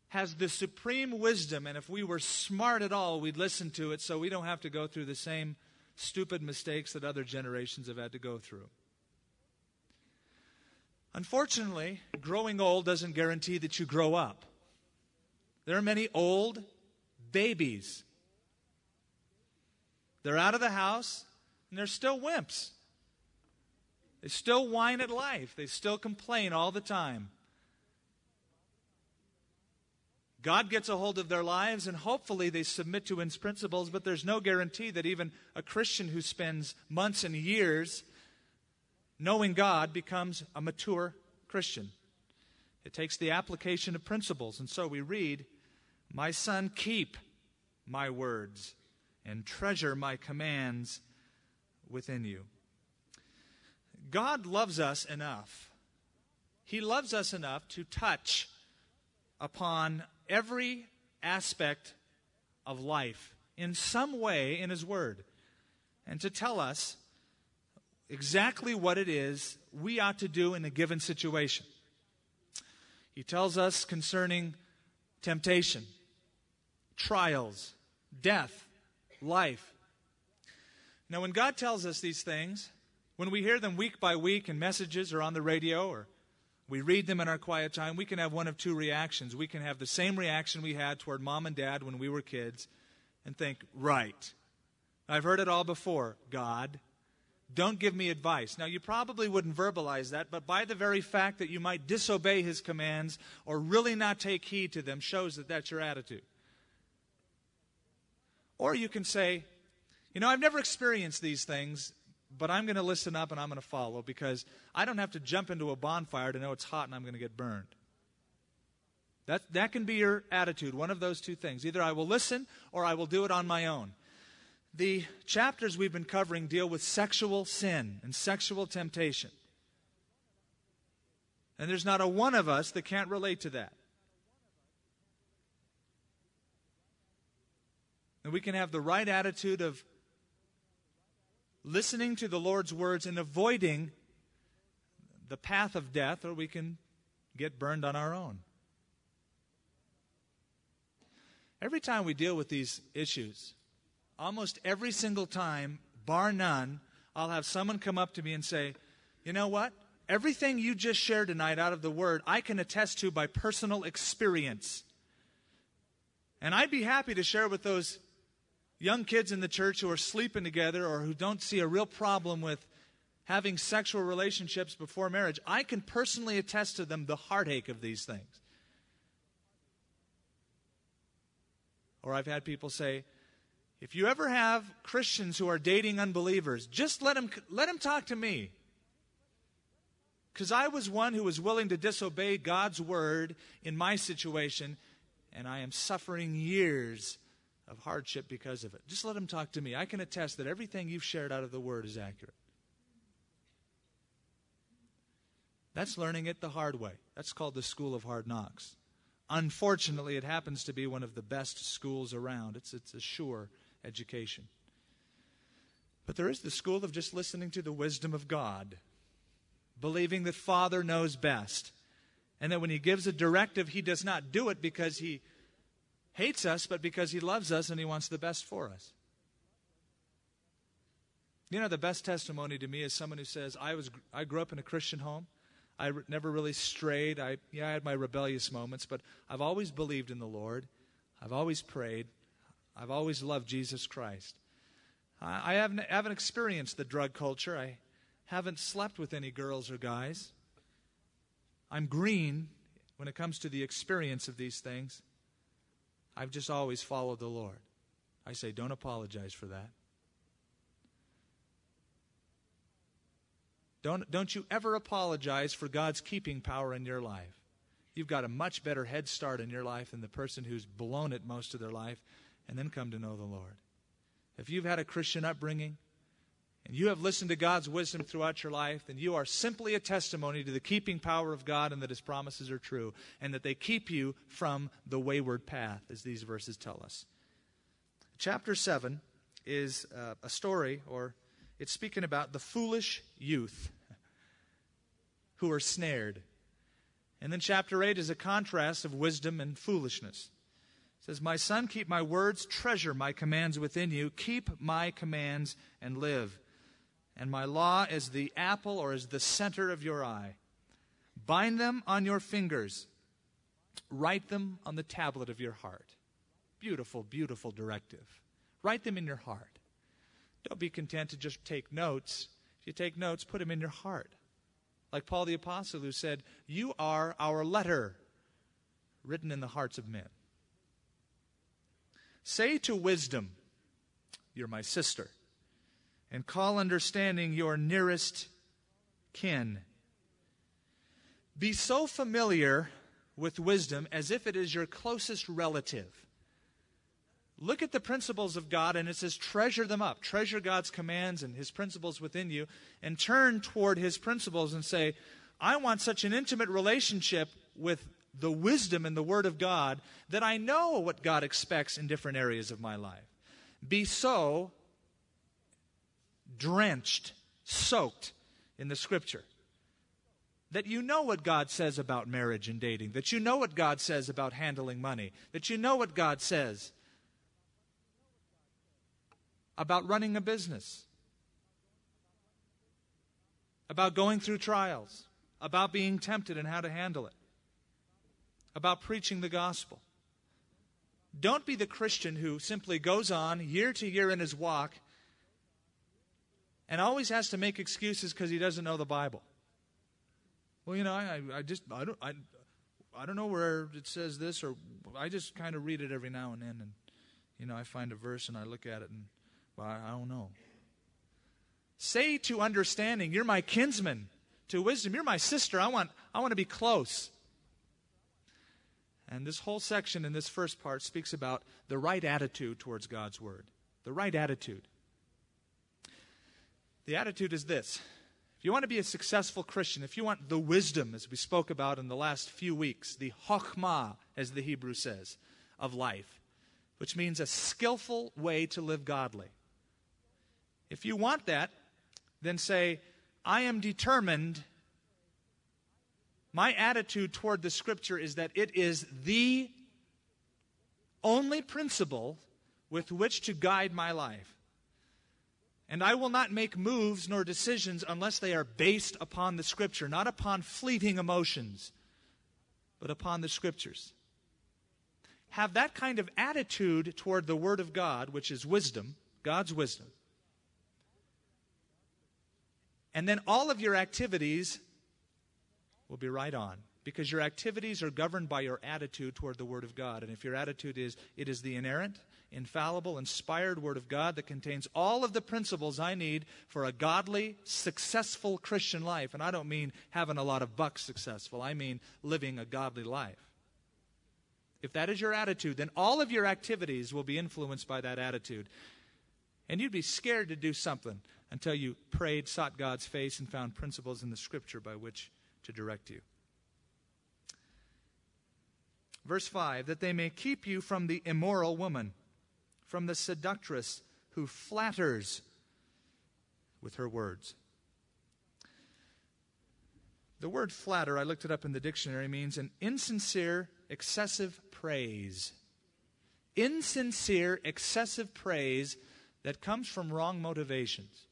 has the supreme wisdom, and if we were smart at all, we'd listen to it so we don't have to go through the same stupid mistakes that other generations have had to go through. Unfortunately, growing old doesn't guarantee that you grow up. There are many old babies. They're out of the house, and they're still wimps. They still whine at life. They still complain all the time. God gets a hold of their lives, and hopefully they submit to His principles, but there's no guarantee that even a Christian who spends months and years knowing God becomes a mature Christian. It takes the application of principles. And so we read, "My son, keep my words and treasure my commands within you." God loves us enough. He loves us enough to touch upon every aspect of life in some way in His Word, and to tell us exactly what it is we ought to do in a given situation. He tells us concerning temptation, trials, death, life. Now, when God tells us these things, when we hear them week by week in messages or on the radio, or we read them in our quiet time, we can have one of two reactions. We can have the same reaction we had toward mom and dad when we were kids and think, right, I've heard it all before, God. Don't give me advice. Now, you probably wouldn't verbalize that, but by the very fact that you might disobey His commands or really not take heed to them shows that that's your attitude. Or you can say, I've never experienced these things, but I'm going to listen up and I'm going to follow because I don't have to jump into a bonfire to know it's hot and I'm going to get burned. That can be your attitude, one of those two things. Either I will listen or I will do it on my own. The chapters we've been covering deal with sexual sin and sexual temptation. And there's not a one of us that can't relate to that. And we can have the right attitude of listening to the Lord's words and avoiding the path of death, or we can get burned on our own. Every time we deal with these issues, almost every single time, bar none, I'll have someone come up to me and say, "You know what? Everything you just shared tonight out of the Word, I can attest to by personal experience." And I'd be happy to share with those young kids in the church who are sleeping together or who don't see a real problem with having sexual relationships before marriage. I can personally attest to them the heartache of these things. Or I've had people say, if you ever have Christians who are dating unbelievers, just let them talk to me. Because I was one who was willing to disobey God's word in my situation, and I am suffering years of hardship because of it. Just let them talk to me. I can attest that everything you've shared out of the Word is accurate. That's learning it the hard way. That's called the school of hard knocks. Unfortunately, it happens to be one of the best schools around. It's a sure education. But there is the school of just listening to the wisdom of God, believing that Father knows best, and that when He gives a directive, He does not do it because He hates us, but because He loves us and He wants the best for us. The best testimony to me is someone who says, I grew up in a Christian home. I never really strayed. I had my rebellious moments, but I've always believed in the Lord. I've always prayed. I've always loved Jesus Christ. I haven't experienced the drug culture. I haven't slept with any girls or guys. I'm green when it comes to the experience of these things. I've just always followed the Lord. I say, don't apologize for that. Don't you ever apologize for God's keeping power in your life. You've got a much better head start in your life than the person who's blown it most of their life and then come to know the Lord. If you've had a Christian upbringing and you have listened to God's wisdom throughout your life, then you are simply a testimony to the keeping power of God and that His promises are true and that they keep you from the wayward path, as these verses tell us. Chapter 7 is a story, or it's speaking about the foolish youth who are snared. And then chapter 8 is a contrast of wisdom and foolishness. It says, "My son, keep my words, treasure my commands within you. Keep my commands and live. And my law is the apple or is the center of your eye. Bind them on your fingers. Write them on the tablet of your heart." Beautiful, beautiful directive. Write them in your heart. Don't be content to just take notes. If you take notes, put them in your heart. Like Paul the Apostle, who said, "You are our letter, written in the hearts of men." Say to wisdom, "You're my sister," and call understanding your nearest kin. Be so familiar with wisdom as if it is your closest relative. Look at the principles of God, and it says treasure them up. Treasure God's commands and His principles within you, and turn toward His principles and say, I want such an intimate relationship with the wisdom and the Word of God that I know what God expects in different areas of my life. Be so drenched, soaked in the Scripture that you know what God says about marriage and dating, that you know what God says about handling money, that you know what God says about running a business, about going through trials, about being tempted and how to handle it, about preaching the gospel. Don't be the Christian who simply goes on year to year in his walk and always has to make excuses because he doesn't know the Bible. Well, you know, I don't know where it says this, or I just kind of read it every now and then, and you know, I find a verse and I look at it and well, I don't know. Say to understanding, "You're my kinsman." To wisdom, "You're my sister. I want to be close." And this whole section in this first part speaks about the right attitude towards God's Word. The right attitude. The attitude is this. If you want to be a successful Christian, if you want the wisdom, as we spoke about in the last few weeks, the chokhmah, as the Hebrew says, of life, which means a skillful way to live godly. If you want that, then say, I am determined. My attitude toward the Scripture is that it is the only principle with which to guide my life. And I will not make moves nor decisions unless they are based upon the Scripture, not upon fleeting emotions, but upon the Scriptures. Have that kind of attitude toward the Word of God, which is wisdom, God's wisdom. And then all of your activities will be right on, because your activities are governed by your attitude toward the Word of God. And if your attitude is, it is the inerrant, infallible, inspired Word of God that contains all of the principles I need for a godly, successful Christian life. And I don't mean having a lot of bucks successful. I mean living a godly life. If that is your attitude, then all of your activities will be influenced by that attitude. And you'd be scared to do something until you prayed, sought God's face, and found principles in the Scripture by which to direct you. Verse 5, that they may keep you from the immoral woman, from the seductress who flatters with her words. The word flatter, I looked it up in the dictionary, means an insincere, excessive praise. Insincere, excessive praise that comes from wrong motivations.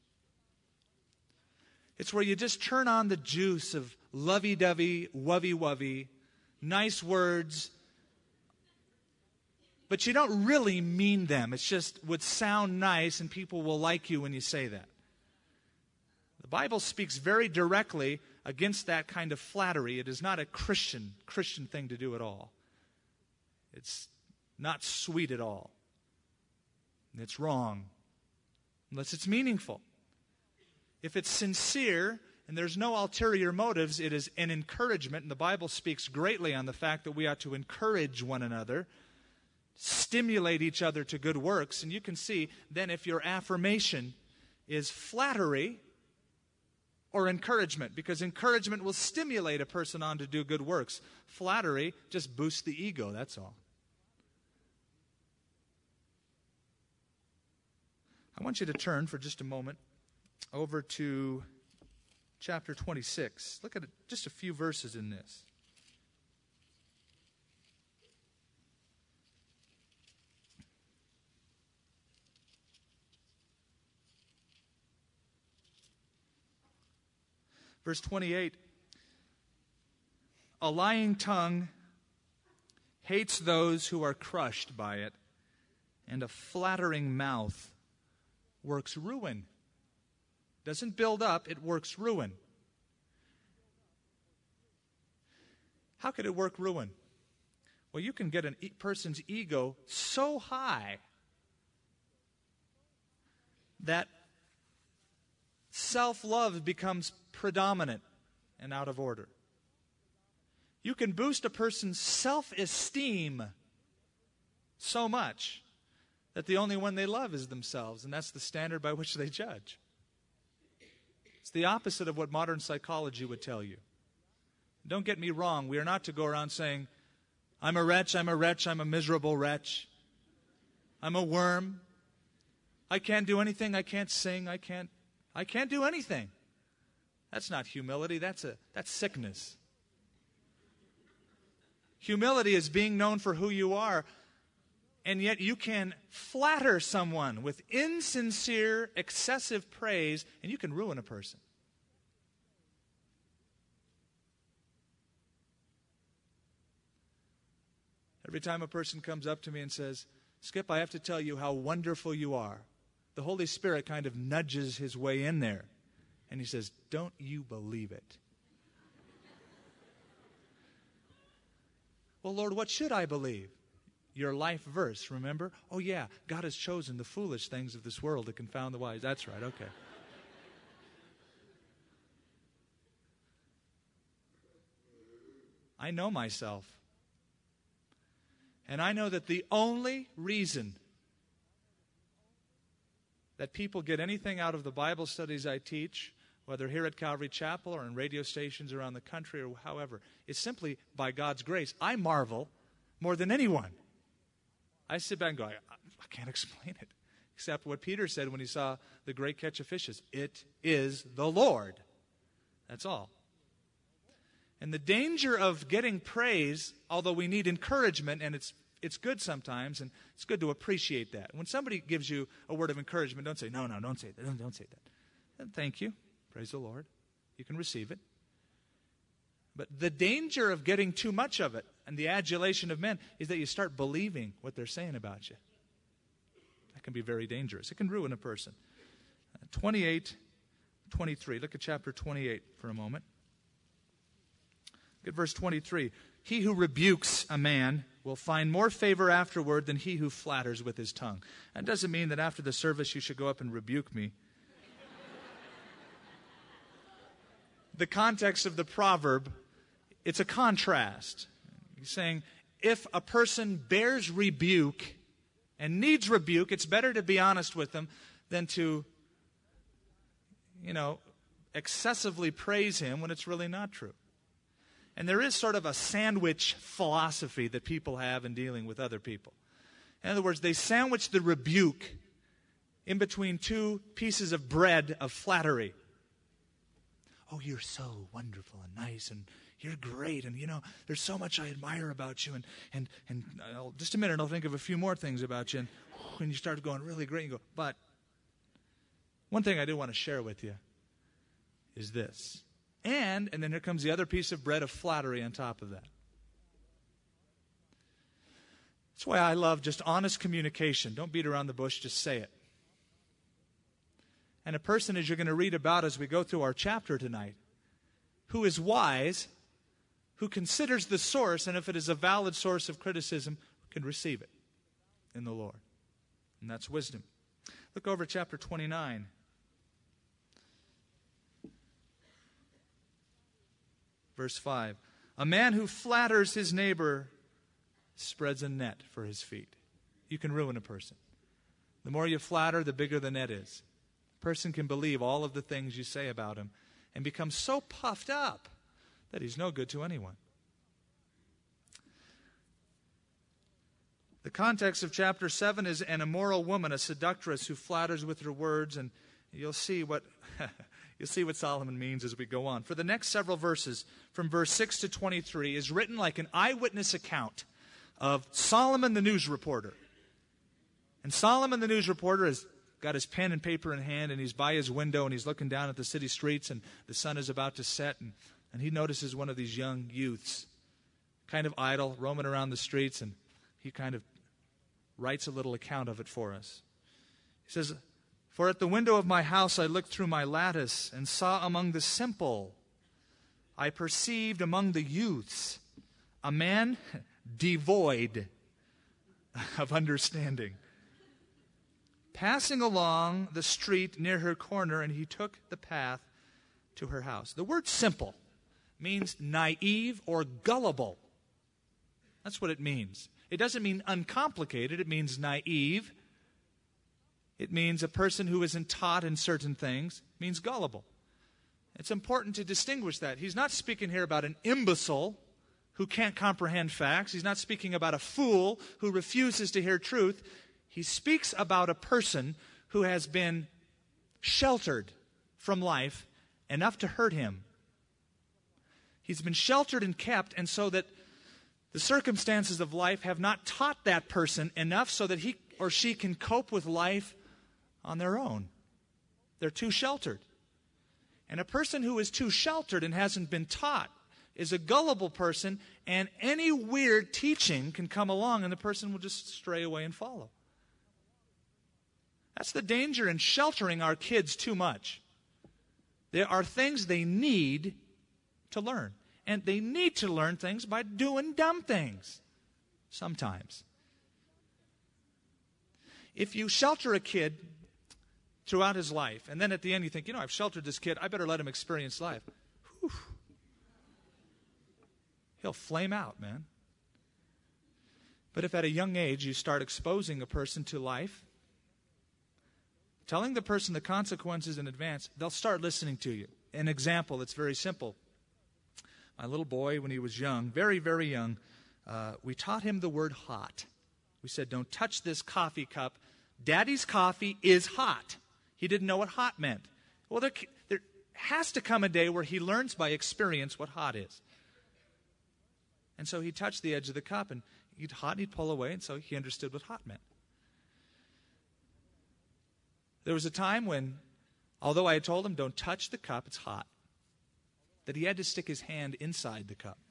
It's where you just turn on the juice of lovey-dovey, wovey-wovey, nice words, but you don't really mean them. It's just would sound nice and people will like you when you say that. The Bible speaks very directly against that kind of flattery. It is not a Christian thing to do at all. It's not sweet at all. It's wrong, unless it's meaningful. If it's sincere and there's no ulterior motives, it is an encouragement. And the Bible speaks greatly on the fact that we ought to encourage one another, stimulate each other to good works. And you can see then if your affirmation is flattery or encouragement, because encouragement will stimulate a person on to do good works. Flattery just boosts the ego, that's all. I want you to turn for just a moment over to chapter 26. Look at just a few verses in this. Verse 28, a lying tongue hates those who are crushed by it, and a flattering mouth works ruin. Doesn't build up, it works ruin. How could it work ruin? Well, you can get a person's ego so high that self-love becomes predominant and out of order. You can boost a person's self-esteem so much that the only one they love is themselves, and that's the standard by which they judge. It's the opposite of what modern psychology would tell you. Don't get me wrong, we are not to go around saying, I'm a wretch, I'm a miserable wretch. I'm a worm. I can't do anything, I can't sing, I can't do anything. That's not humility, that's sickness. Humility is being known for who you are, and yet you can flatter someone with insincere, excessive praise, and you can ruin a person. Every time a person comes up to me and says, Skip, I have to tell you how wonderful you are, the Holy Spirit kind of nudges his way in there, and he says, don't you believe it? Well, Lord, what should I believe? Your life verse, remember? Oh, yeah, God has chosen the foolish things of this world to confound the wise. That's right, okay. I know myself. And I know that the only reason that people get anything out of the Bible studies I teach, whether here at Calvary Chapel or in radio stations around the country or however, is simply by God's grace. I marvel more than anyone. I sit back and go, I can't explain it, except what Peter said when he saw the great catch of fishes. It is the Lord. That's all. And the danger of getting praise, although we need encouragement, and it's good sometimes, and it's good to appreciate that. When somebody gives you a word of encouragement, don't say, no, don't say that, don't say that. And thank you. Praise the Lord. You can receive it. But the danger of getting too much of it and the adulation of men is that you start believing what they're saying about you. That can be very dangerous. It can ruin a person. 28:23. Look at chapter 28 for a moment. Look at verse 23. He who rebukes a man will find more favor afterward than he who flatters with his tongue. That doesn't mean that after the service you should go up and rebuke me. The context of the proverb, it's a contrast. He's saying, if a person bears rebuke and needs rebuke, it's better to be honest with them than to, excessively praise him when it's really not true. And there is sort of a sandwich philosophy that people have in dealing with other people. In other words, they sandwich the rebuke in between two pieces of bread of flattery. Oh, you're so wonderful and nice, and you're great, and there's so much I admire about you, and just a minute, I'll think of a few more things about you, and when you start going really great, you go, but one thing I do want to share with you is this. And then here comes the other piece of bread of flattery on top of that. That's why I love just honest communication. Don't beat around the bush, just say it. And a person, as you're going to read about as we go through our chapter tonight, who is wise, who considers the source, and if it is a valid source of criticism, can receive it in the Lord. And that's wisdom. Look over at chapter 29. Verse 5. A man who flatters his neighbor spreads a net for his feet. You can ruin a person. The more you flatter, the bigger the net is. A person can believe all of the things you say about him and become so puffed up that he's no good to anyone. The context of chapter 7 is an immoral woman, a seductress who flatters with her words, and you'll see what Solomon means as we go on. For the next several verses, from verse 6 to 23, is written like an eyewitness account of Solomon the news reporter. And Solomon the news reporter is got his pen and paper in hand, and he's by his window, and he's looking down at the city streets, and the sun is about to set, and he notices one of these young youths, kind of idle, roaming around the streets, and he kind of writes a little account of it for us. He says, "For at the window of my house I looked through my lattice, and saw among the simple, I perceived among the youths a man devoid of understanding, passing along the street near her corner, and he took the path to her house." The word simple means naive or gullible. That's what it means. It doesn't mean uncomplicated. It means naive. It means a person who isn't taught in certain things. It means gullible. It's important to distinguish that. He's not speaking here about an imbecile who can't comprehend facts. He's not speaking about a fool who refuses to hear truth. He speaks about a person who has been sheltered from life enough to hurt him. He's been sheltered and kept, and so that the circumstances of life have not taught that person enough so that he or she can cope with life on their own. They're too sheltered. And a person who is too sheltered and hasn't been taught is a gullible person, and any weird teaching can come along and the person will just stray away and follow. That's the danger in sheltering our kids too much. There are things they need to learn. And they need to learn things by doing dumb things sometimes. If you shelter a kid throughout his life, and then at the end you think, I've sheltered this kid, I better let him experience life. Whew. He'll flame out, man. But if at a young age you start exposing a person to life, telling the person the consequences in advance, they'll start listening to you. An example that's very simple. My little boy, when he was young, very, very young, we taught him the word hot. We said, don't touch this coffee cup. Daddy's coffee is hot. He didn't know what hot meant. Well, there has to come a day where he learns by experience what hot is. And so he touched the edge of the cup, and he'd hot, and he'd pull away, and so he understood what hot meant. There was a time when, although I had told him, don't touch the cup, it's hot, that he had to stick his hand inside the cup.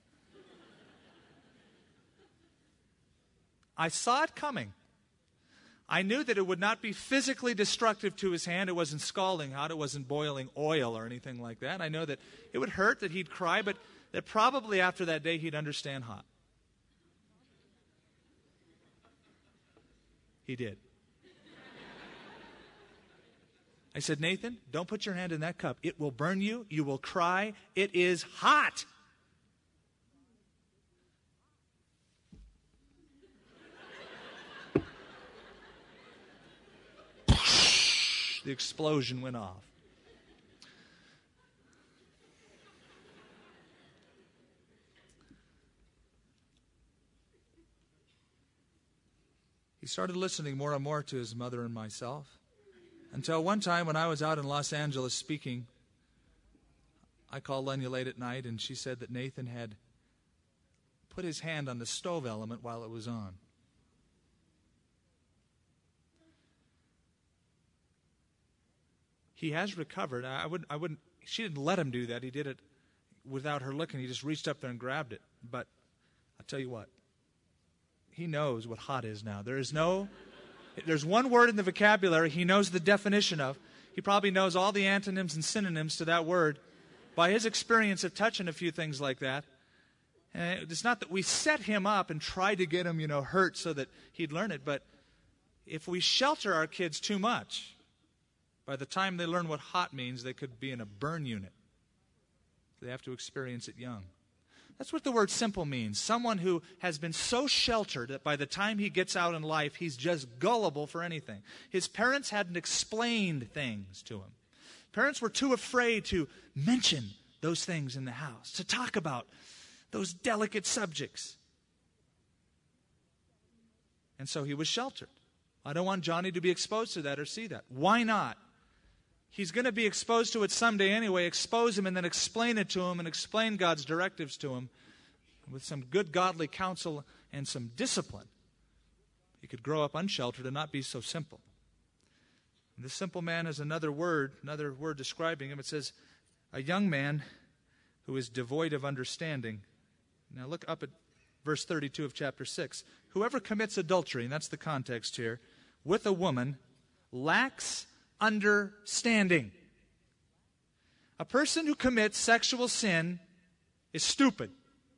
I saw it coming. I knew that it would not be physically destructive to his hand. It wasn't scalding hot. It wasn't boiling oil or anything like that. I know that it would hurt, that he'd cry, but that probably after that day he'd understand hot. He did. I said, Nathan, don't put your hand in that cup. It will burn you. You will cry. It is hot. The explosion went off. He started listening more and more to his mother and myself, until one time when I was out in Los Angeles speaking, I called Lenya late at night, and she said that Nathan had put his hand on the stove element while it was on. He has recovered. I wouldn't. She didn't let him do that. He did it without her looking. He just reached up there and grabbed it. But I'll tell you what. He knows what hot is now. There's one word in the vocabulary he knows the definition of. He probably knows all the antonyms and synonyms to that word by his experience of touching a few things like that. And it's not that we set him up and try to get him, hurt so that he'd learn it. But if we shelter our kids too much, by the time they learn what hot means, they could be in a burn unit. They have to experience it young. That's what the word simple means. Someone who has been so sheltered that by the time he gets out in life, he's just gullible for anything. His parents hadn't explained things to him. Parents were too afraid to mention those things in the house, to talk about those delicate subjects. And so he was sheltered. I don't want Johnny to be exposed to that or see that. Why not? He's going to be exposed to it someday anyway. Expose him and then explain it to him and explain God's directives to him with some good godly counsel and some discipline. He could grow up unsheltered and not be so simple. And this simple man has another word describing him. It says, a young man who is devoid of understanding. Now look up at verse 32 of chapter 6. Whoever commits adultery, and that's the context here, with a woman, lacks understanding. A person who commits sexual sin is stupid.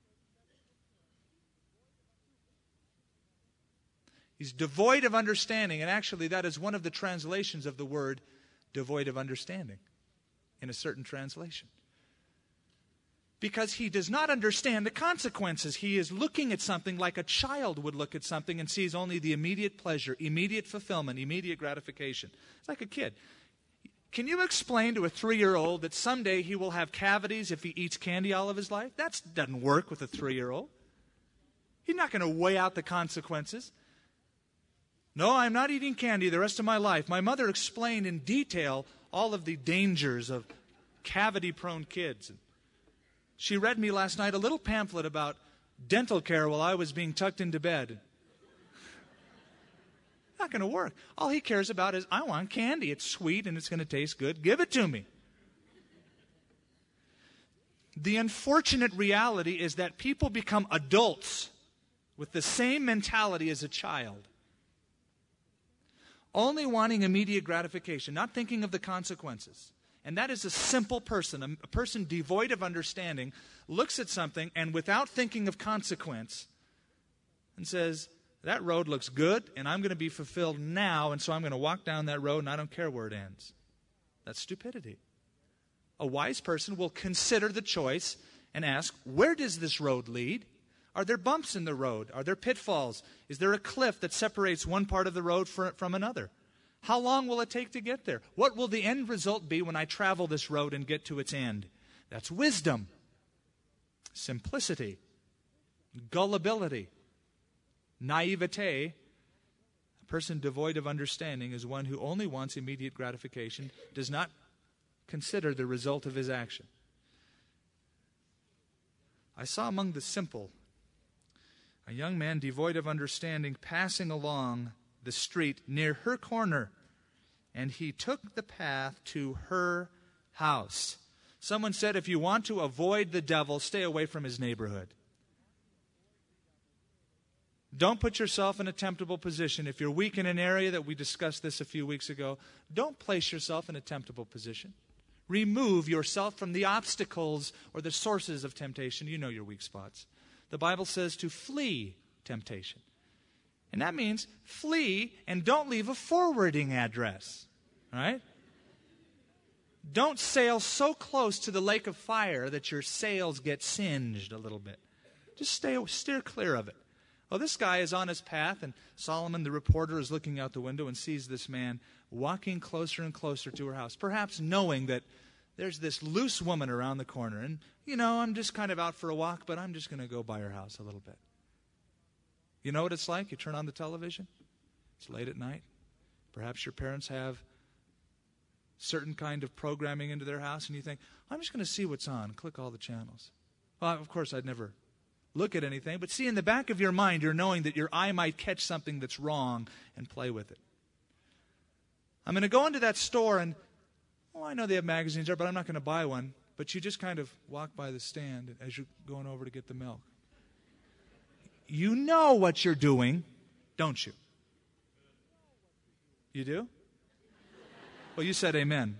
He's devoid of understanding, and actually that is one of the translations of the word devoid of understanding in a certain translation. Because he does not understand the consequences. He is looking at something like a child would look at something and sees only the immediate pleasure, immediate fulfillment, immediate gratification. It's like a kid. Can you explain to a 3-year-old that someday he will have cavities if he eats candy all of his life? That doesn't work with a 3-year-old. He's not going to weigh out the consequences. No, I'm not eating candy the rest of my life. My mother explained in detail all of the dangers of cavity-prone kids. She read me last night a little pamphlet about dental care while I was being tucked into bed. Not going to work. All he cares about is, I want candy. It's sweet and it's going to taste good. Give it to me. The unfortunate reality is that people become adults with the same mentality as a child. Only wanting immediate gratification, not thinking of the consequences. And that is a simple person, a person devoid of understanding, looks at something and without thinking of consequence and says, that road looks good and I'm going to be fulfilled now, and so I'm going to walk down that road and I don't care where it ends. That's stupidity. A wise person will consider the choice and ask, where does this road lead? Are there bumps in the road? Are there pitfalls? Is there a cliff that separates one part of the road from another? How long will it take to get there? What will the end result be when I travel this road and get to its end? That's wisdom, simplicity, gullibility, naivete. A person devoid of understanding is one who only wants immediate gratification, does not consider the result of his action. I saw among the simple a young man devoid of understanding passing along the street near her corner, and he took the path to her house. Someone said, if you want to avoid the devil, stay away from his neighborhood. Don't put yourself in a temptable position. If you're weak in an area, that we discussed this a few weeks ago, don't place yourself in a temptable position. Remove yourself from the obstacles or the sources of temptation. You know your weak spots. The Bible says to flee temptation. And that means flee and don't leave a forwarding address. Right? Don't sail so close to the lake of fire that your sails get singed a little bit. Just steer clear of it. Well, this guy is on his path, and Solomon, the reporter, is looking out the window and sees this man walking closer and closer to her house, perhaps knowing that there's this loose woman around the corner. And, I'm just kind of out for a walk, but I'm just going to go by her house a little bit. You know what it's like? You turn on the television. It's late at night. Perhaps your parents have certain kind of programming into their house, and you think, I'm just going to see what's on. Click all the channels. Well, of course, I'd never look at anything, but see, in the back of your mind, you're knowing that your eye might catch something that's wrong and play with it. I'm going to go into that store and, I know they have magazines there, but I'm not going to buy one. But you just kind of walk by the stand as you're going over to get the milk. You know what you're doing, don't you? You do? Well, you said amen.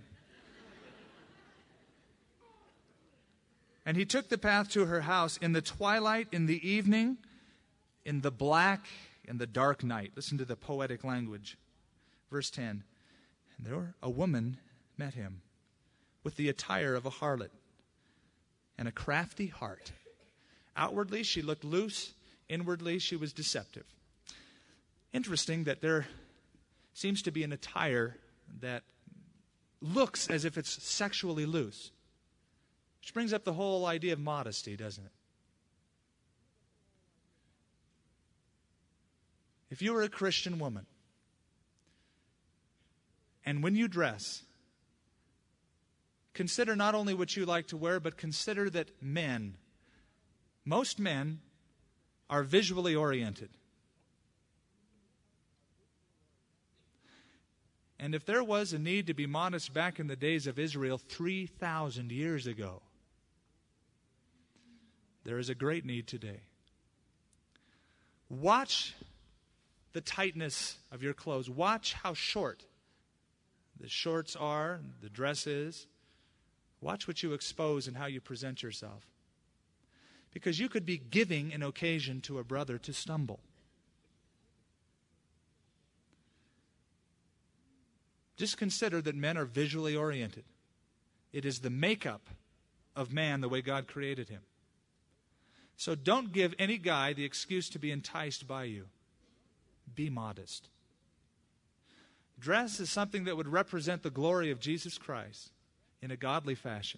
And he took the path to her house in the twilight, in the evening, in the black, in the dark night. Listen to the poetic language. Verse 10. And there a woman met him with the attire of a harlot and a crafty heart. Outwardly, she looked loose. Inwardly, she was deceptive. Interesting that there seems to be an attire that looks as if it's sexually loose. Which brings up the whole idea of modesty, doesn't it? If you were a Christian woman, and when you dress, consider not only what you like to wear, but consider that most men are visually oriented. And if there was a need to be modest back in the days of Israel 3,000 years ago, there is a great need today. Watch the tightness of your clothes. Watch how short the shorts are, the dress is. Watch what you expose and how you present yourself. Because you could be giving an occasion to a brother to stumble. Just consider that men are visually oriented. It is the makeup of man the way God created him. So don't give any guy the excuse to be enticed by you. Be modest. Dress is something that would represent the glory of Jesus Christ in a godly fashion.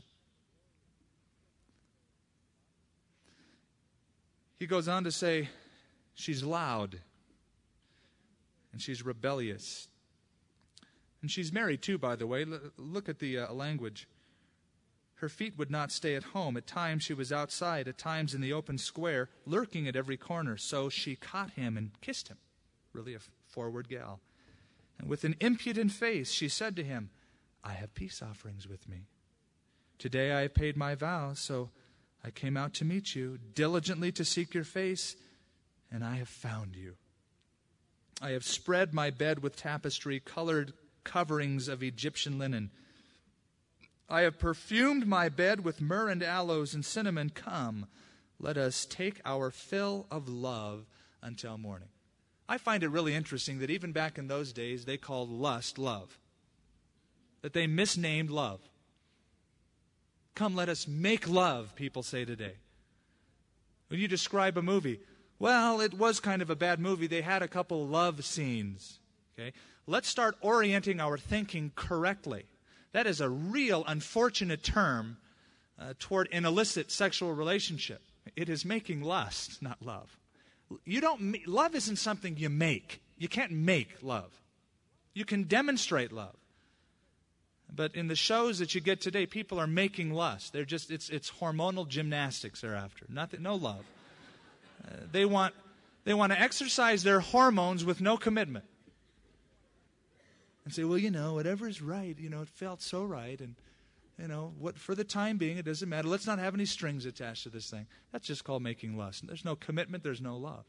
He goes on to say, she's loud and she's rebellious. And she's married too, by the way. Look at the language. Her feet would not stay at home. At times she was outside, at times in the open square, lurking at every corner. So she caught him and kissed him. Really a forward gal. And with an impudent face, she said to him, I have peace offerings with me. Today I have paid my vows, so I came out to meet you, diligently to seek your face, and I have found you. I have spread my bed with tapestry, colored coverings of Egyptian linen. I have perfumed my bed with myrrh and aloes and cinnamon. Come, let us take our fill of love until morning. I find it really interesting that even back in those days, they called lust love. That they misnamed love. Come, let us make love, people say today. When you describe a movie, well, it was kind of a bad movie. They had a couple love scenes. Okay? Let's start orienting our thinking correctly. That is a real unfortunate term toward an illicit sexual relationship. It is making lust, not love. Love isn't something you make. You can't make love. You can demonstrate love. But in the shows that you get today, people are making lust. They're just it's hormonal gymnastics they're after. No love. They want to exercise their hormones with no commitment. And say, well, whatever is right, it felt so right, and what for the time being it doesn't matter. Let's not have any strings attached to this thing. That's just called making lust. There's no commitment, there's no love.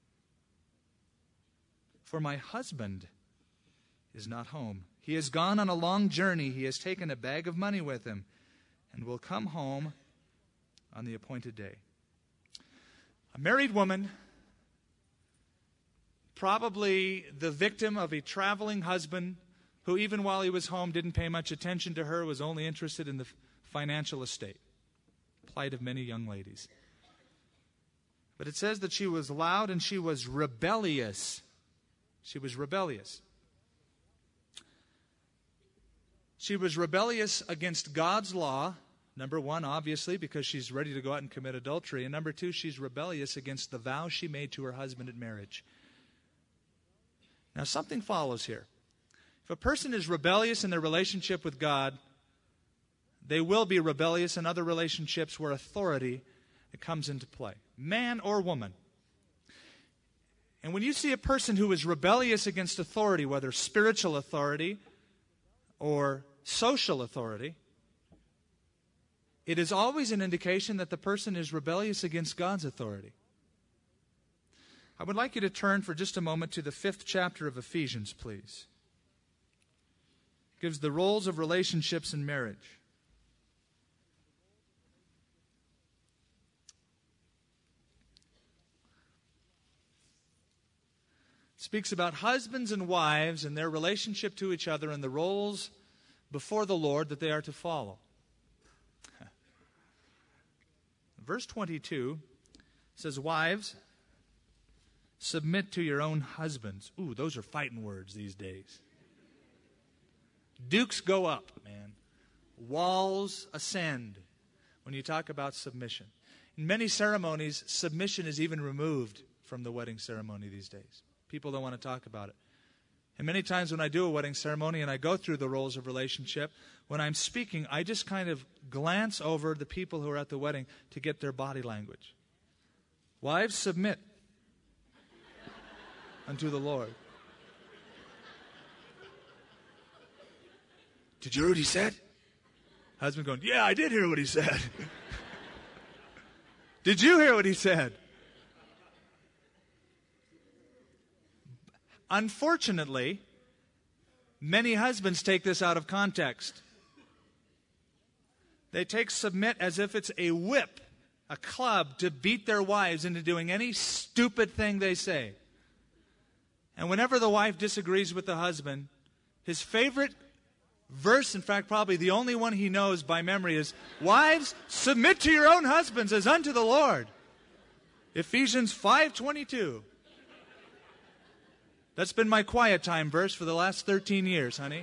For my husband is not home. He has gone on a long journey. He has taken a bag of money with him and will come home on the appointed day. A married woman, probably the victim of a traveling husband who even while he was home didn't pay much attention to her, was only interested in the financial estate. Plight of many young ladies. But it says that she was loud and she was rebellious. She was rebellious. She was rebellious against God's law. Number one, obviously, because she's ready to go out and commit adultery. And number two, she's rebellious against the vow she made to her husband at marriage. Now, something follows here. If a person is rebellious in their relationship with God, they will be rebellious in other relationships where authority comes into play, man or woman. And when you see a person who is rebellious against authority, whether spiritual authority or social authority, it is always an indication that the person is rebellious against God's authority. I would like you to turn for just a moment to the 5th chapter of Ephesians, please. It gives the roles of relationships in marriage. It speaks about husbands and wives and their relationship to each other and the roles before the Lord that they are to follow. Verse 22 says, wives, submit to your own husbands. Ooh, those are fighting words these days. Dukes go up, man. Walls ascend when you talk about submission. In many ceremonies, submission is even removed from the wedding ceremony these days. People don't want to talk about it. And many times when I do a wedding ceremony and I go through the roles of relationship, when I'm speaking, I just kind of glance over the people who are at the wedding to get their body language. Wives, submit unto the Lord. Did you hear what he said? Husband going, yeah, I did hear what he said. Did you hear what he said? Unfortunately, many husbands take this out of context. They take submit as if it's a whip, a club to beat their wives into doing any stupid thing they say. And whenever the wife disagrees with the husband, his favorite verse, in fact, probably the only one he knows by memory, is, wives, submit to your own husbands as unto the Lord. Ephesians 5:22. That's been my quiet time verse for the last 13 years, honey.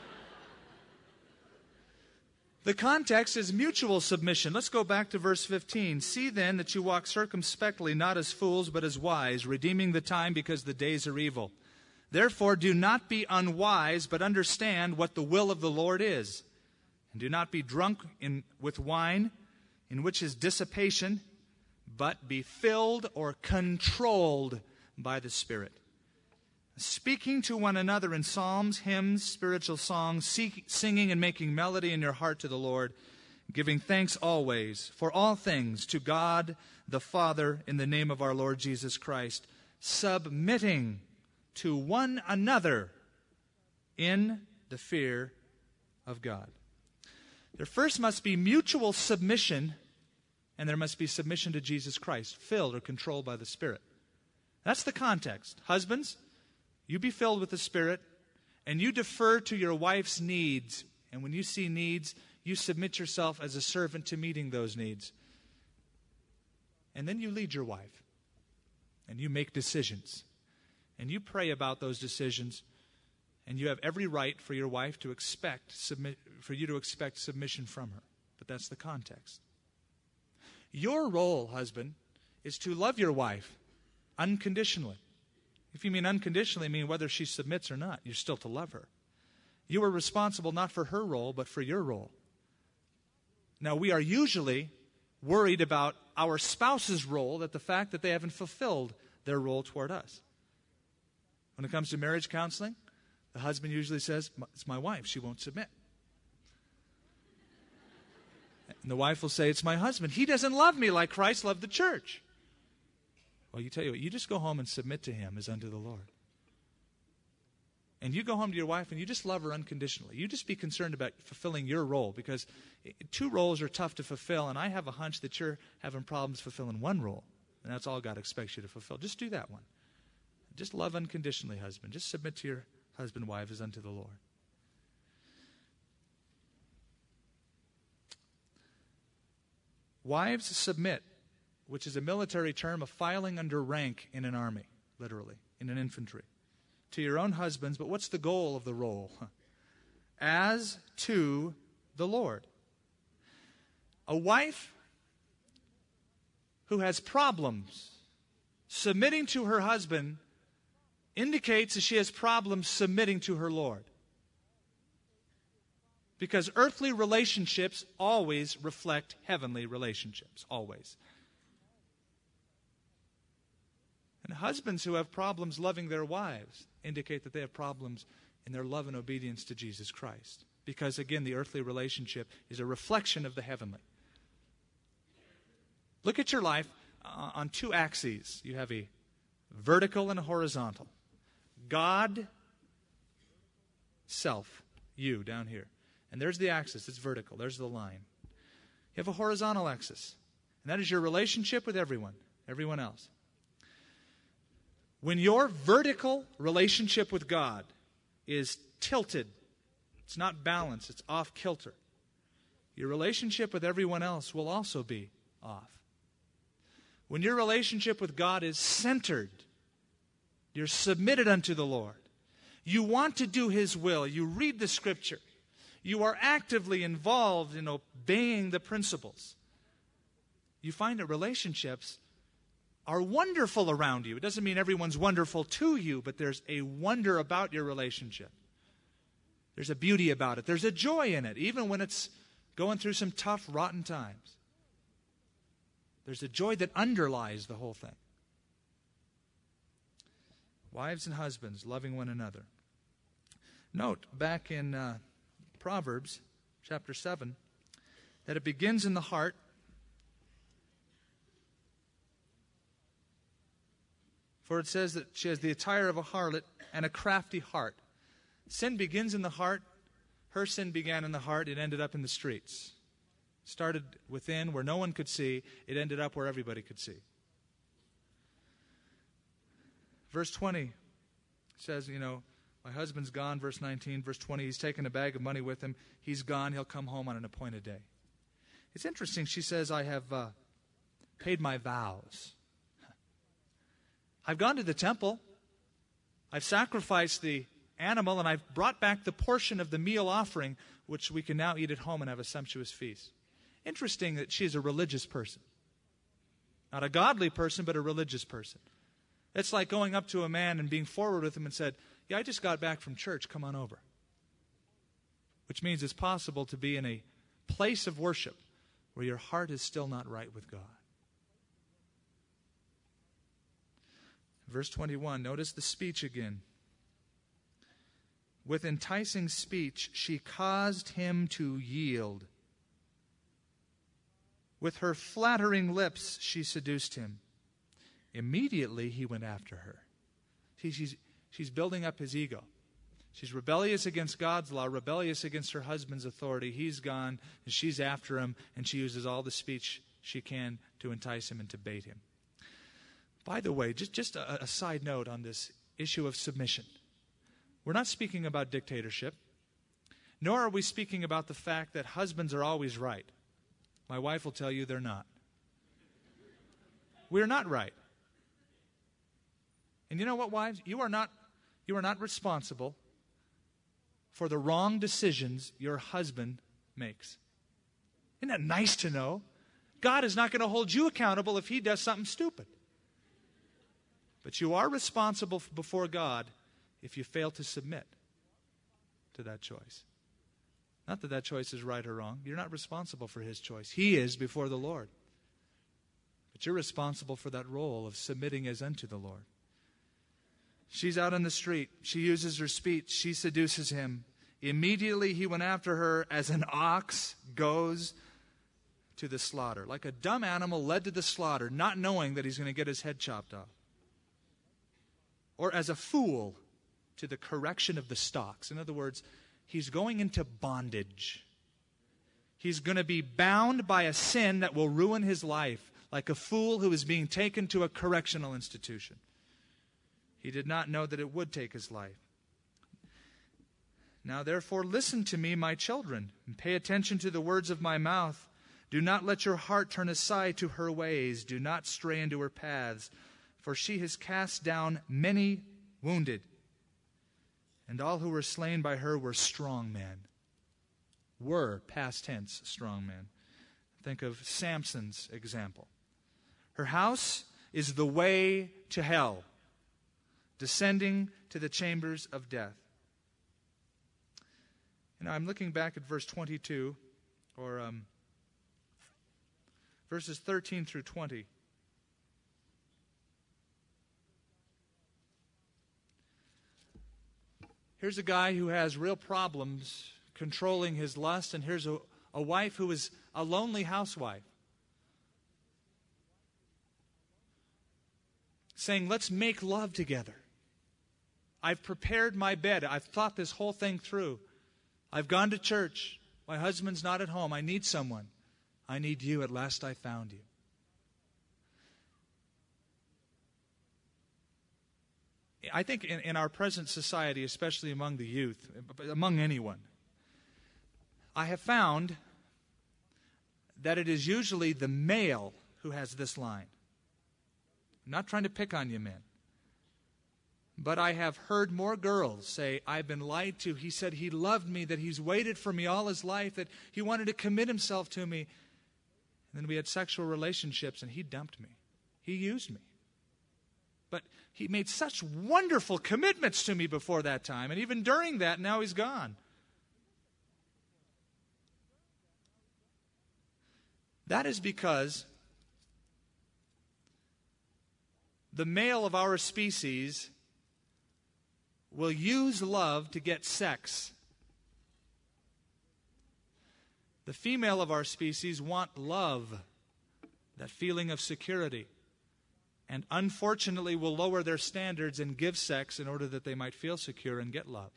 The context is mutual submission. Let's go back to verse 15. See then that you walk circumspectly, not as fools, but as wise, redeeming the time because the days are evil. Therefore do not be unwise, but understand what the will of the Lord is. And do not be drunk with wine, in which is dissipation, but be filled or controlled by the Spirit. Speaking to one another in psalms, hymns, spiritual songs, singing and making melody in your heart to the Lord, giving thanks always for all things to God the Father in the name of our Lord Jesus Christ, submitting to one another in the fear of God. There first must be mutual submission, and there must be submission to Jesus Christ, filled or controlled by the Spirit. That's the context. Husbands, you be filled with the Spirit, and you defer to your wife's needs. And when you see needs, you submit yourself as a servant to meeting those needs. And then you lead your wife, and you make decisions. And you pray about those decisions, and you have every right for your wife to expect submission from her. But that's the context. Your role, husband, is to love your wife unconditionally. If you mean unconditionally, mean whether she submits or not, you're still to love her. You are responsible not for her role, but for your role. Now, we are usually worried about our spouse's role, that the fact that they haven't fulfilled their role toward us. When it comes to marriage counseling, the husband usually says, it's my wife, she won't submit. And the wife will say, it's my husband, he doesn't love me like Christ loved the church. Well, you tell you what, you just go home and submit to him as unto the Lord. And you go home to your wife and you just love her unconditionally. You just be concerned about fulfilling your role, because two roles are tough to fulfill, and I have a hunch that you're having problems fulfilling one role. And that's all God expects you to fulfill. Just do that one. Just love unconditionally, husband. Just submit to your husband, wife, as unto the Lord. Wives, submit, which is a military term of filing under rank in an army, literally, in an infantry, to your own husbands. But what's the goal of the role? As to the Lord. A wife who has problems submitting to her husband indicates that she has problems submitting to her Lord. Because earthly relationships always reflect heavenly relationships, always. And husbands who have problems loving their wives indicate that they have problems in their love and obedience to Jesus Christ. Because, again, the earthly relationship is a reflection of the heavenly. Look at your life on two axes. You have a vertical and a horizontal. God, self, you down here. And there's the axis. It's vertical. There's the line. You have a horizontal axis. And that is your relationship with everyone else. When your vertical relationship with God is tilted, it's not balanced, it's off kilter, your relationship with everyone else will also be off. When your relationship with God is centered, you're submitted unto the Lord, you want to do His will, you read the Scripture, you are actively involved in obeying the principles, you find that relationships are wonderful around you. It doesn't mean everyone's wonderful to you, but there's a wonder about your relationship. There's a beauty about it. There's a joy in it, even when it's going through some tough, rotten times. There's a joy that underlies the whole thing. Wives and husbands loving one another. Note, back in Proverbs chapter 7, that it begins in the heart. For it says that she has the attire of a harlot and a crafty heart. Sin begins in the heart. Her sin began in the heart. It ended up in the streets. Started within where no one could see. It ended up where everybody could see. Verse 20 says, my husband's gone. Verse 19, verse 20, he's taken a bag of money with him. He's gone. He'll come home on an appointed day. It's interesting. She says, I have paid my vows. I've gone to the temple. I've sacrificed the animal, and I've brought back the portion of the meal offering, which we can now eat at home and have a sumptuous feast. Interesting that she's a religious person. Not a godly person, but a religious person. It's like going up to a man and being forward with him and said, yeah, I just got back from church, come on over. Which means it's possible to be in a place of worship where your heart is still not right with God. Verse 21, notice the speech again. With enticing speech, she caused him to yield. With her flattering lips, she seduced him. Immediately, he went after her. See, she's building up his ego. She's rebellious against God's law, rebellious against her husband's authority. He's gone, and she's after him, and she uses all the speech she can to entice him and to bait him. By the way, just a side note on this issue of submission. We're not speaking about dictatorship, nor are we speaking about the fact that husbands are always right. My wife will tell you they're not. We're not right. And you know what, wives? You are not responsible for the wrong decisions your husband makes. Isn't that nice to know? God is not going to hold you accountable if he does something stupid. But you are responsible before God if you fail to submit to that choice. Not that that choice is right or wrong. You're not responsible for his choice. He is before the Lord. But you're responsible for that role of submitting as unto the Lord. She's out on the street. She uses her speech. She seduces him. Immediately he went after her as an ox goes to the slaughter. Like a dumb animal led to the slaughter, not knowing that he's going to get his head chopped off. Or as a fool to the correction of the stocks. In other words, he's going into bondage. He's going to be bound by a sin that will ruin his life, like a fool who is being taken to a correctional institution. He did not know that it would take his life. Now therefore listen to me, my children, and pay attention to the words of my mouth. Do not let your heart turn aside to her ways. Do not stray into her paths. For she has cast down many wounded, and all who were slain by her were strong men. Were, past tense, strong men. Think of Samson's example. Her house is the way to hell, descending to the chambers of death. And I'm looking back at verse 22, or verses 13 through 20. Here's a guy who has real problems controlling his lust, and here's a wife who is a lonely housewife saying, let's make love together. I've prepared my bed. I've thought this whole thing through. I've gone to church. My husband's not at home. I need someone. I need you. At last I found you. I think in our present society, especially among the youth, among anyone, I have found that it is usually the male who has this line. I'm not trying to pick on you, men. But I have heard more girls say, I've been lied to. He said he loved me, that he's waited for me all his life, that he wanted to commit himself to me. And then we had sexual relationships, and he dumped me. He used me. But he made such wonderful commitments to me before that time. And even during that, now he's gone. That is because the male of our species will use love to get sex. The female of our species want love, that feeling of security, and unfortunately will lower their standards and give sex in order that they might feel secure and get love.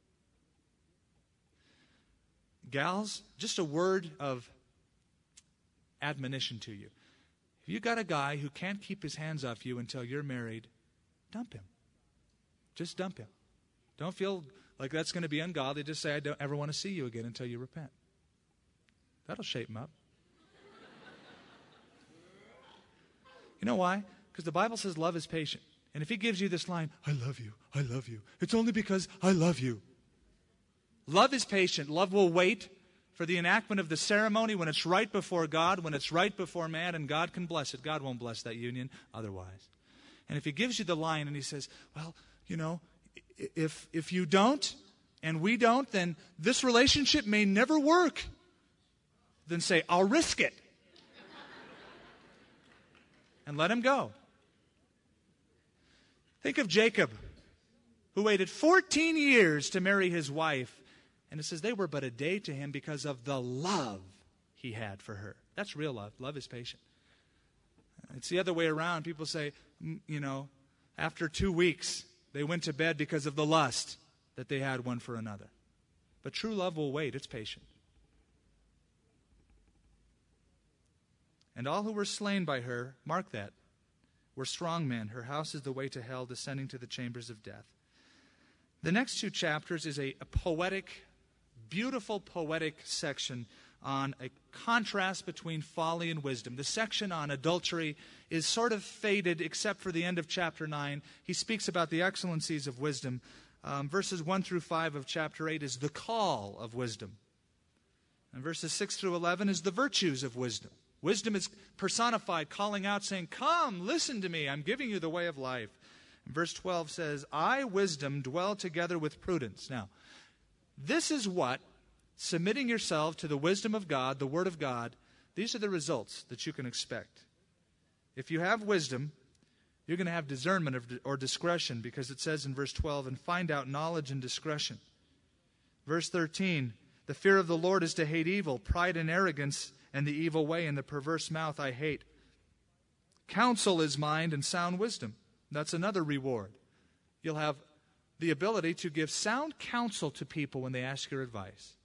Gals, just a word of admonition to you. If you got a guy who can't keep his hands off you until you're married, dump him. Just dump him. Don't feel like that's going to be ungodly. Just say, I don't ever want to see you again until you repent. That'll shape him up. You know why? Because the Bible says love is patient. And if he gives you this line, I love you, it's only because I love you. Love is patient. Love will wait for the enactment of the ceremony when it's right before God, when it's right before man, and God can bless it. God won't bless that union otherwise. And if he gives you the line and he says, well, you know, if you don't and we don't, then this relationship may never work. Then say, I'll risk it. And let him go. Think of Jacob, who waited 14 years to marry his wife. And it says they were but a day to him because of the love he had for her. That's real love. Love is patient. It's the other way around. People say, you know, after 2 weeks, they went to bed because of the lust that they had one for another. But true love will wait. It's patient. And all who were slain by her, mark that, were strong men. Her house is the way to hell, descending to the chambers of death. The next 2 chapters is a poetic, beautiful poetic section on a contrast between folly and wisdom. The section on adultery is sort of faded except for the end of chapter 9. He speaks about the excellencies of wisdom. Verses 1 through 5 of chapter 8 is the call of wisdom. And verses 6 through 11 is the virtues of wisdom. Wisdom is personified, calling out, saying, come, listen to me, I'm giving you the way of life. And verse 12 says, I, wisdom, dwell together with prudence. Now, this is what, submitting yourself to the wisdom of God, the Word of God, these are the results that you can expect. If you have wisdom, you're going to have discernment or discretion, because it says in verse 12, and find out knowledge and discretion. Verse 13, the fear of the Lord is to hate evil, pride and arrogance, and the evil way and the perverse mouth I hate. Counsel is mind and sound wisdom. That's another reward. You'll have the ability to give sound counsel to people when they ask your advice.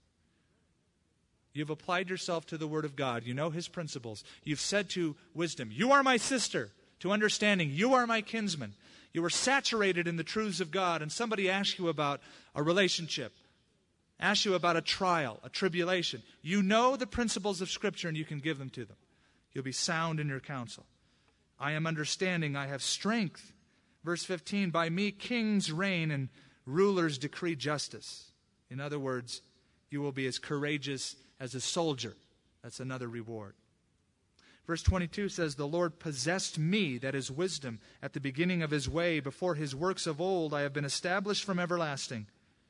You've applied yourself to the Word of God. You know His principles. You've said to wisdom, you are my sister. To understanding, you are my kinsman. You are saturated in the truths of God, and somebody asks you about a relationship, asks you about a trial, a tribulation. You know the principles of Scripture, and you can give them to them. You'll be sound in your counsel. I am understanding, I have strength. Verse 15, by me kings reign and rulers decree justice. In other words, you will be as courageous as a soldier. That's another reward. Verse 22 says, the Lord possessed me, that is wisdom, at the beginning of His way. Before His works of old I have been established from everlasting.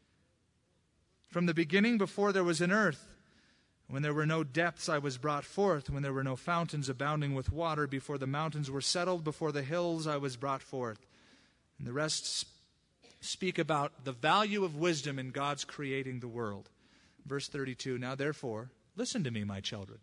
From the beginning, before there was an earth, when there were no depths, I was brought forth. When there were no fountains abounding with water, before the mountains were settled, before the hills, I was brought forth. And the rest speak about the value of wisdom in God's creating the world. Verse 32, now therefore, listen to me, my children.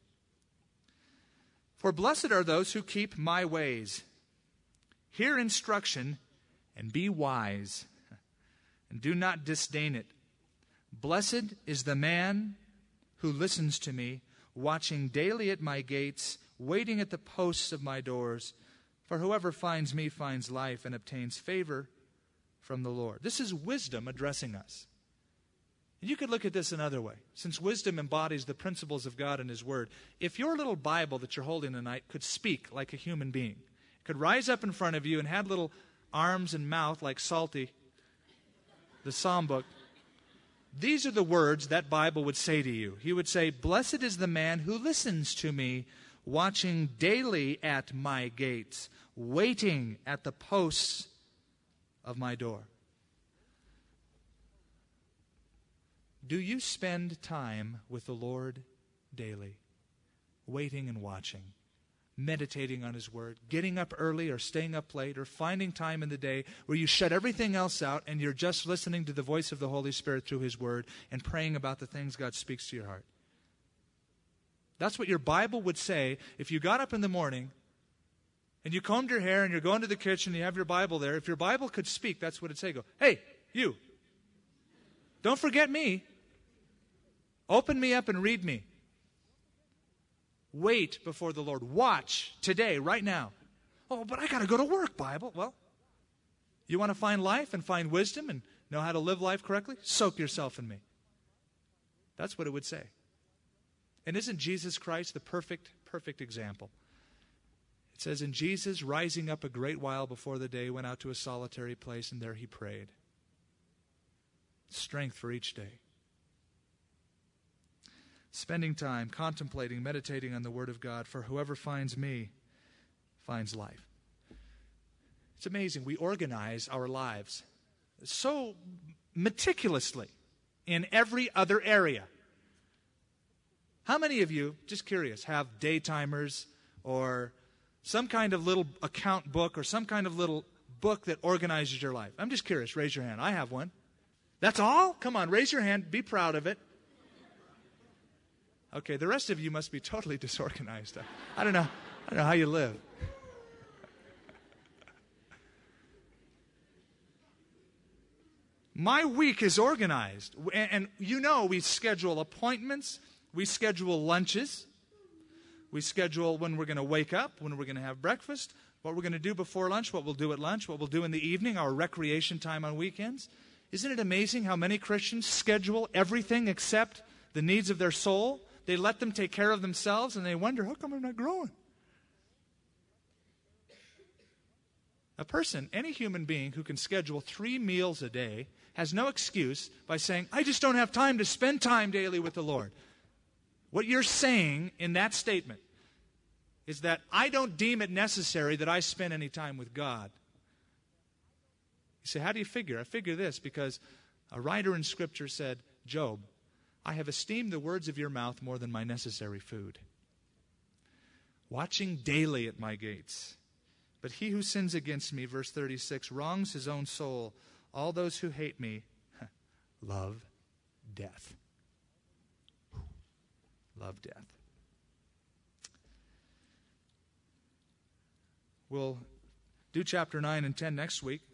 For blessed are those who keep my ways. Hear instruction and be wise, and do not disdain it. Blessed is the man who listens to me, watching daily at my gates, waiting at the posts of my doors. For whoever finds me finds life and obtains favor from the Lord. This is wisdom addressing us. You could look at this another way. Since wisdom embodies the principles of God and His Word, if your little Bible that you're holding tonight could speak like a human being, it could rise up in front of you and had little arms and mouth like Psalty, the Psalm book, these are the words that Bible would say to you. He would say, blessed is the man who listens to me, watching daily at my gates, waiting at the posts of my door. Do you spend time with the Lord daily, waiting and watching, meditating on His Word, getting up early or staying up late, or finding time in the day where you shut everything else out and you're just listening to the voice of the Holy Spirit through His Word and praying about the things God speaks to your heart? That's what your Bible would say if you got up in the morning and you combed your hair and you're going to the kitchen and you have your Bible there. If your Bible could speak, that's what it'd say. Go, hey, you, don't forget me. Open me up and read me. Wait before the Lord. Watch today, right now. Oh, but I got to go to work, Bible. Well, you want to find life and find wisdom and know how to live life correctly? Soak yourself in me. That's what it would say. And isn't Jesus Christ the perfect example? It says, "And Jesus, rising up a great while before the day, went out to a solitary place, and there he prayed." Strength for each day. Spending time, contemplating, meditating on the Word of God, for whoever finds me finds life. It's amazing. We organize our lives so meticulously in every other area. How many of you, just curious, have day timers or some kind of little account book or some kind of little book that organizes your life? I'm just curious. Raise your hand. I have one. That's all? Come on, raise your hand. Be proud of it. Okay, the rest of you must be totally disorganized. I don't know how you live. My week is organized. And you know we schedule appointments. We schedule lunches. We schedule when we're going to wake up, when we're going to have breakfast, what we're going to do before lunch, what we'll do at lunch, what we'll do in the evening, our recreation time on weekends. Isn't it amazing how many Christians schedule everything except the needs of their soul? They let them take care of themselves, and they wonder, how come I'm not growing? A person, any human being who can schedule 3 meals a day has no excuse by saying, I just don't have time to spend time daily with the Lord. What you're saying in that statement is that I don't deem it necessary that I spend any time with God. You say, how do you figure? I figure this because a writer in Scripture said, Job, I have esteemed the words of your mouth more than my necessary food. Watching daily at my gates. But he who sins against me, verse 36, wrongs his own soul. All those who hate me love death. Love death. We'll do chapter 9 and 10 next week.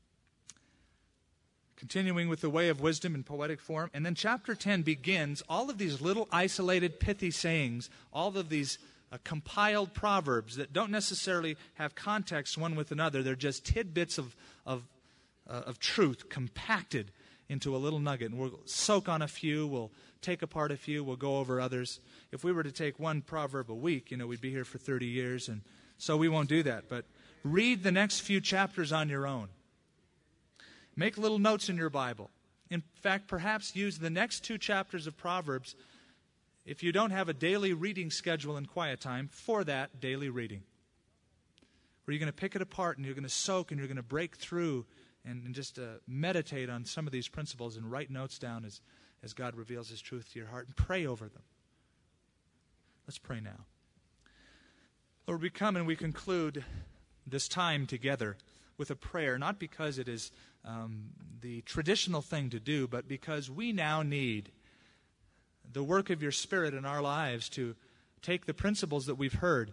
Continuing with the way of wisdom in poetic form. And then chapter 10 begins all of these little isolated pithy sayings, all of these compiled proverbs that don't necessarily have context one with another. They're just tidbits of truth compacted into a little nugget. And we'll soak on a few, we'll take apart a few, we'll go over others. If we were to take one proverb a week, we'd be here for 30 years. And so we won't do that. But read the next few chapters on your own. Make little notes in your Bible. In fact, perhaps use the next 2 chapters of Proverbs, if you don't have a daily reading schedule and quiet time, for that daily reading. Where you're going to pick it apart and you're going to soak and you're going to break through and just meditate on some of these principles and write notes down as God reveals His truth to your heart and pray over them. Let's pray now. Lord, we come and we conclude this time together with a prayer, not because it is the traditional thing to do, but because we now need the work of your Spirit in our lives to take the principles that we've heard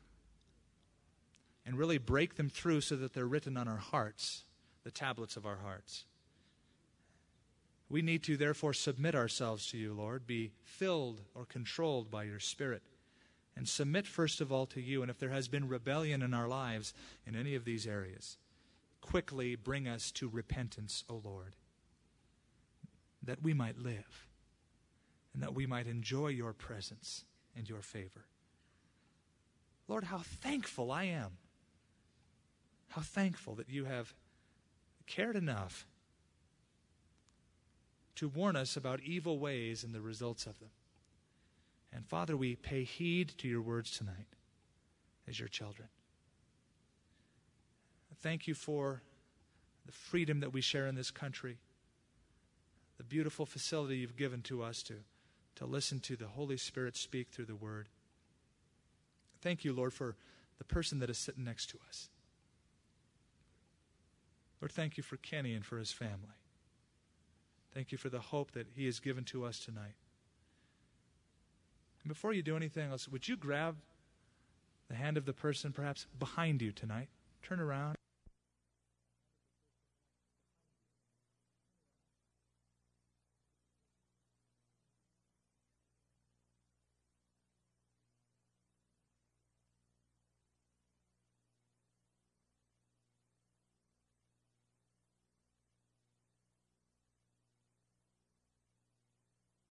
and really break them through so that they're written on our hearts, the tablets of our hearts. We need to therefore submit ourselves to you, Lord, be filled or controlled by your Spirit, and submit first of all to you. And if there has been rebellion in our lives in any of these areas, quickly bring us to repentance, O Lord, that we might live and that we might enjoy your presence and your favor. Lord, how thankful I am. How thankful that you have cared enough to warn us about evil ways and the results of them. And Father, we pay heed to your words tonight as your children. Thank you for the freedom that we share in this country, the beautiful facility you've given to us to listen to the Holy Spirit speak through the Word. Thank you, Lord, for the person that is sitting next to us. Lord, thank you for Kenny and for his family. Thank you for the hope that he has given to us tonight. And before you do anything else, would you grab the hand of the person perhaps behind you tonight? Turn around.